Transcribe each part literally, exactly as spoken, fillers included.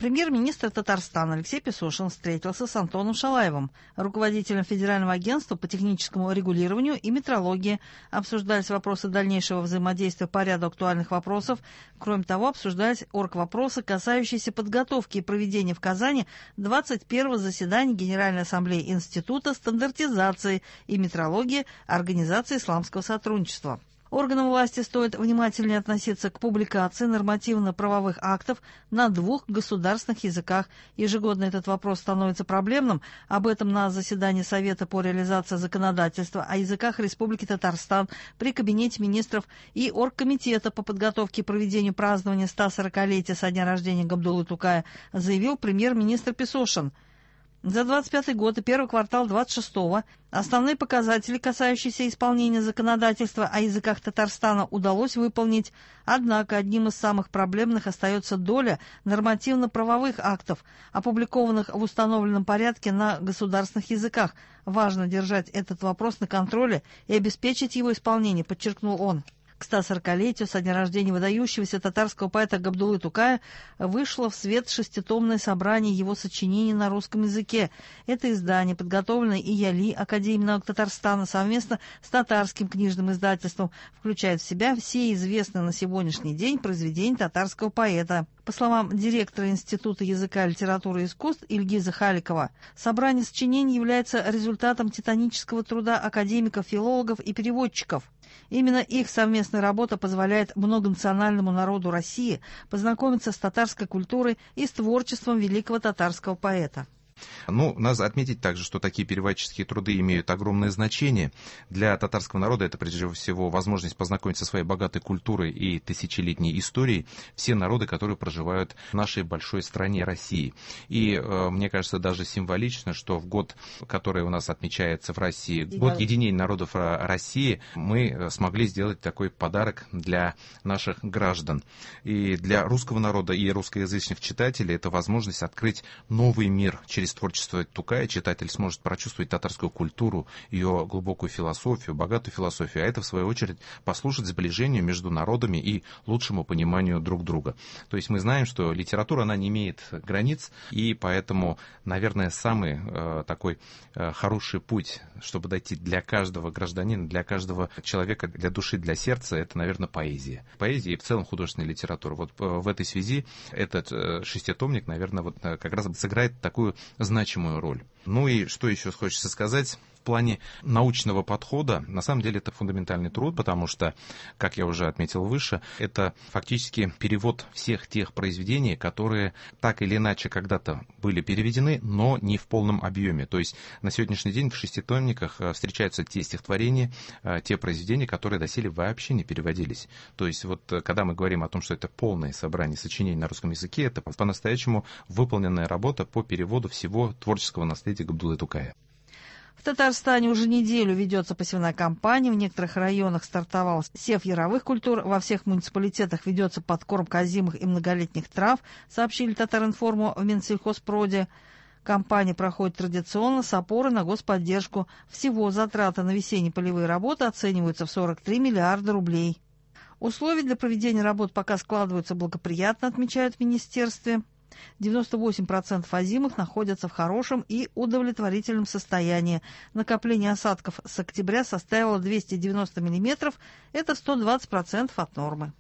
Премьер-министр Татарстана Алексей Песошин встретился с Антоном Шалаевым, руководителем Федерального агентства по техническому регулированию и метрологии. Обсуждались вопросы дальнейшего взаимодействия по ряду актуальных вопросов. Кроме того, обсуждались оргвопросы, касающиеся подготовки и проведения в Казани двадцать первого заседания Генеральной ассамблеи Института стандартизации и метрологии Организации исламского сотрудничества. Органам власти стоит внимательнее относиться к публикации нормативно-правовых актов на двух государственных языках. Ежегодно этот вопрос становится проблемным. Об этом на заседании Совета по реализации законодательства о языках Республики Татарстан при Кабинете министров и Оргкомитета по подготовке и проведению празднования ста сорокалетия со дня рождения Габдуллы Тукая заявил премьер-министр Песошин. За двадцать пятый год и первый квартал двадцать шестого основные показатели, касающиеся исполнения законодательства о языках Татарстана, удалось выполнить. Однако одним из самых проблемных остается доля нормативно-правовых актов, опубликованных в установленном порядке на государственных языках. Важно держать этот вопрос на контроле и обеспечить его исполнение, подчеркнул он. К ста сорокалетию со дня рождения выдающегося татарского поэта Габдуллы Тукая вышло в свет шеститомное собрание его сочинений на русском языке. Это издание, подготовленное ИЯЛИ, Академией наук Татарстана, совместно с татарским книжным издательством, включает в себя все известные на сегодняшний день произведения татарского поэта. По словам директора Института языка, литературы и искусств Ильгиза Халикова, собрание сочинений является результатом титанического труда академиков, филологов и переводчиков. Именно их совместная работа позволяет многонациональному народу России познакомиться с татарской культурой и с творчеством великого татарского поэта. Ну, надо отметить также, что такие переводческие труды имеют огромное значение. Для татарского народа это, прежде всего, возможность познакомиться со своей богатой культурой и тысячелетней историей все народы, которые проживают в нашей большой стране России. И, э, мне кажется, даже символично, что в год, который у нас отмечается в России, год единения народов России, мы смогли сделать такой подарок для наших граждан. И для русского народа и русскоязычных читателей это возможность открыть новый мир через творчество Тукая. Читатель сможет прочувствовать татарскую культуру, ее глубокую философию, богатую философию, а это, в свою очередь, послужит сближению между народами и лучшему пониманию друг друга. То есть мы знаем, что литература, она не имеет границ, и поэтому, наверное, самый э, такой э, хороший путь, чтобы дойти для каждого гражданина, для каждого человека, для души, для сердца, это, наверное, поэзия. Поэзия и в целом художественная литература. Вот э, в этой связи этот э, шеститомник, наверное, вот, э, как раз сыграет такую значимую роль. Ну и что еще хочется сказать? В плане научного подхода, на самом деле, это фундаментальный труд, потому что, как я уже отметил выше, это фактически перевод всех тех произведений, которые так или иначе когда-то были переведены, но не в полном объеме. То есть на сегодняшний день в шеститомниках встречаются те стихотворения, те произведения, которые доселе вообще не переводились. То есть вот когда мы говорим о том, что это полное собрание сочинений на русском языке, это по-настоящему выполненная работа по переводу всего творческого наследия Габдуллы Тукая. В Татарстане уже неделю ведется посевная кампания. В некоторых районах стартовал сев яровых культур. Во всех муниципалитетах ведется подкормка озимых и многолетних трав, сообщили Татаринформу в Минсельхозпроде. Кампания проходит традиционно с опорой на господдержку. Всего затраты на весенние полевые работы оцениваются в сорок три миллиарда рублей. Условия для проведения работ пока складываются благоприятно, отмечают в министерстве. девяносто восемь процентов озимых находятся в хорошем и удовлетворительном состоянии. Накопление осадков с октября составило двести девяносто миллиметров, это сто двадцать процентов от нормы.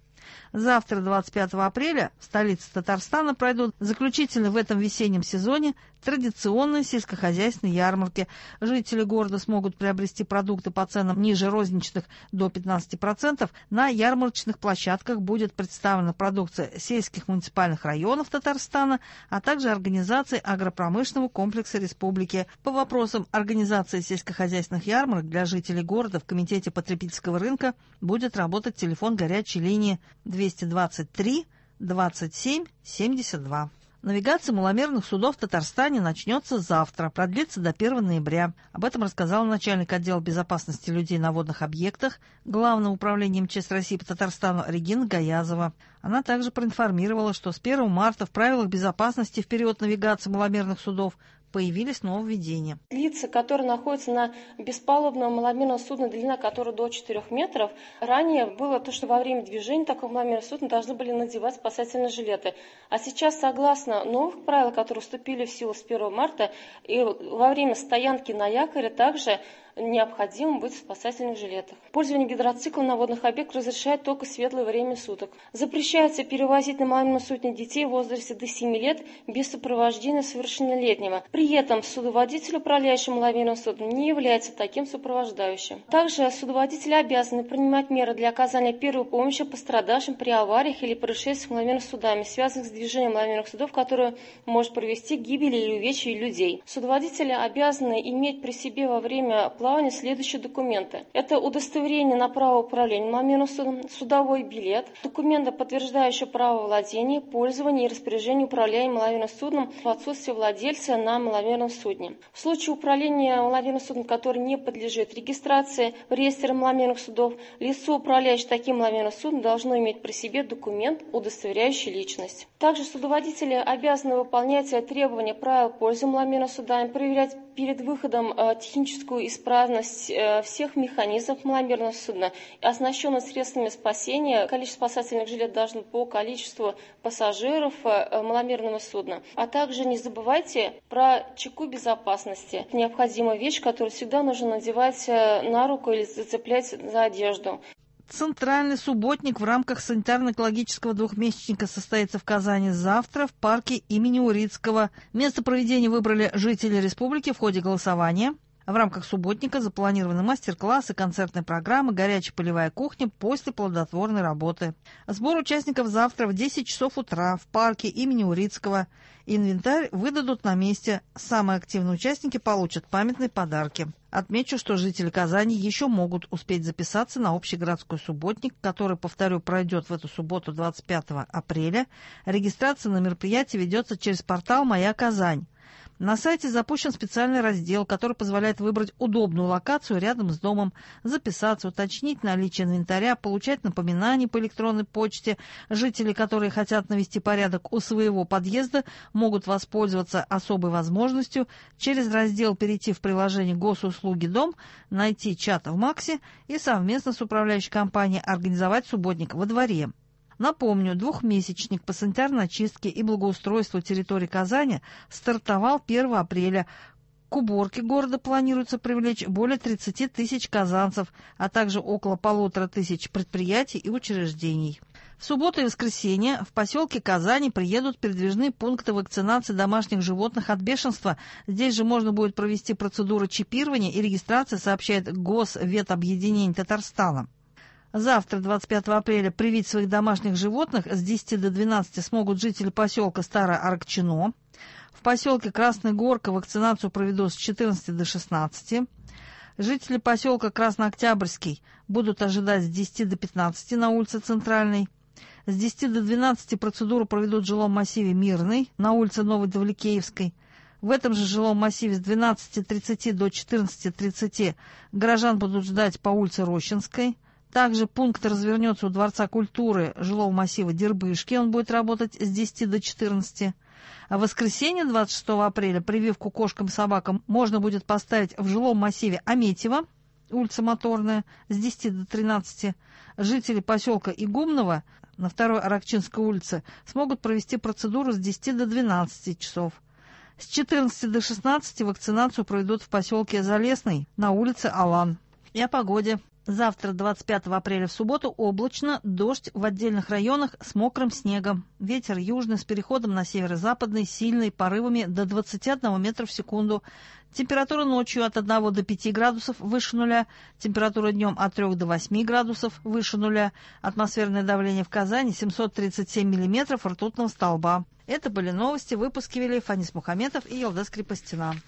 Завтра, двадцать пятого апреля, в столице Татарстана пройдут заключительные в этом весеннем сезоне традиционные сельскохозяйственные ярмарки. Жители города смогут приобрести продукты по ценам ниже розничных до пятнадцати процентов. На ярмарочных площадках будет представлена продукция сельских муниципальных районов Татарстана, а также организаций агропромышленного комплекса республики. По вопросам организации сельскохозяйственных ярмарок для жителей города в Комитете потребительского рынка будет работать телефон горячей линии двести двадцать три двадцать семь семьдесят два. Навигация маломерных судов в Татарстане начнется завтра, продлится до первого ноября. Об этом рассказал начальник отдела безопасности людей на водных объектах Главного управления МЧС России по Татарстану Регина Гаязова. Она также проинформировала, что с первого марта в правилах безопасности в период навигации маломерных судов появились нововведения. Лица, которые находятся на беспалубном маломерном судне, длина которого до четырёх метров, ранее было то, что во время движения такого маломерного судна должны были надевать спасательные жилеты. А сейчас, согласно новых правил, которые вступили в силу с первого марта, и во время стоянки на якоре также необходимо быть в спасательных жилетах. Пользование гидроциклом на водных объектах разрешает только в светлое время суток. Запрещается перевозить на маломерном судне детей в возрасте до семи лет без сопровождения совершеннолетнего. При этом судоводитель, управляющий маломерным судном, не является таким сопровождающим. Также судоводители обязаны принимать меры для оказания первой помощи пострадавшим при авариях или происшествиях с маломерными судами, связанных с движением маломерных судов, которые может привести к гибели или увечью людей. Судоводители обязаны иметь при себе во время плавания следующие документы. Это удостоверение на право управления маломерным судом, судовой билет, документы, подтверждающие право владения, пользования и распоряжения управляемым маломерным судном в отсутствие владельца на маломерном судне. В случае управления маломерным судном, который не подлежит регистрации в реестре маломерных судов, лицо, управляющее таким маломерным судном, должно иметь при себе документ, удостоверяющий личность. Также судоводители обязаны выполнять требования правил пользы маломерными судами, проверять перед выходом э, техническую исправность э, всех механизмов маломерного судна, оснащенных средствами спасения. Количество спасательных жилетов должно по количеству пассажиров э, маломерного судна. А также не забывайте про чеку безопасности. Необходимая вещь, которую всегда нужно надевать э, на руку или зацеплять за одежду. Центральный субботник в рамках санитарно-экологического двухмесячника состоится в Казани завтра в парке имени Урицкого. Место проведения выбрали жители республики в ходе голосования. В рамках субботника запланированы мастер-классы, концертные программы, горячая полевая кухня после плодотворной работы. Сбор участников завтра в десять часов утра в парке имени Урицкого. Инвентарь выдадут на месте. Самые активные участники получат памятные подарки. Отмечу, что жители Казани еще могут успеть записаться на общегородской субботник, который, повторю, пройдет в эту субботу двадцать пятого апреля. Регистрация на мероприятие ведется через портал «Моя Казань». На сайте запущен специальный раздел, который позволяет выбрать удобную локацию рядом с домом, записаться, уточнить наличие инвентаря, получать напоминания по электронной почте. Жители, которые хотят навести порядок у своего подъезда, могут воспользоваться особой возможностью через раздел перейти в приложение «Госуслуги Дом», найти чат в Максе и совместно с управляющей компанией организовать субботник во дворе. Напомню, двухмесячник по санитарной очистке и благоустройству территории Казани стартовал первого апреля. К уборке города планируется привлечь более тридцати тысяч казанцев, а также около полутора тысяч предприятий и учреждений. В субботу и воскресенье в поселке Казани приедут передвижные пункты вакцинации домашних животных от бешенства. Здесь же можно будет провести процедуру чипирования и регистрации, сообщает Госветобъединение Татарстана. Завтра, двадцать пятого апреля, привить своих домашних животных с десяти до двенадцати смогут жители поселка Старое Аракчино. В поселке Красная Горка вакцинацию проведут с четырнадцати до шестнадцати. Жители поселка Краснооктябрьский будут ожидать с десяти до пятнадцати на улице Центральной. С десяти до двенадцати процедуру проведут в жилом массиве Мирный на улице Новодавликеевской. В этом же жилом массиве с двенадцати тридцати до четырнадцати тридцати горожан будут ждать по улице Рощинской. Также пункт развернется у Дворца культуры жилого массива Дербышки. Он будет работать с десяти до четырнадцати. А в воскресенье, двадцать шестого апреля, прививку кошкам и собакам можно будет поставить в жилом массиве Аметьево, улица Моторная, с десяти до тринадцати. Жители поселка Игумново на второй Аракчинской улице смогут провести процедуру с десяти до двенадцати часов. С четырнадцати до шестнадцати вакцинацию проведут в поселке Залесный на улице Алан. И о погоде. Завтра, двадцать пятого апреля, в субботу, облачно, дождь в отдельных районах с мокрым снегом. Ветер южный с переходом на северо-западный, сильный, порывами до двадцати одного метра в секунду. Температура ночью от одного до пяти градусов выше нуля. Температура днем от трёх до восьми градусов выше нуля. Атмосферное давление в Казани семьсот тридцать семь миллиметров ртутного столба. Это были новости. Выпуски вели Фанис Мухаметов и Елдес Крепостина.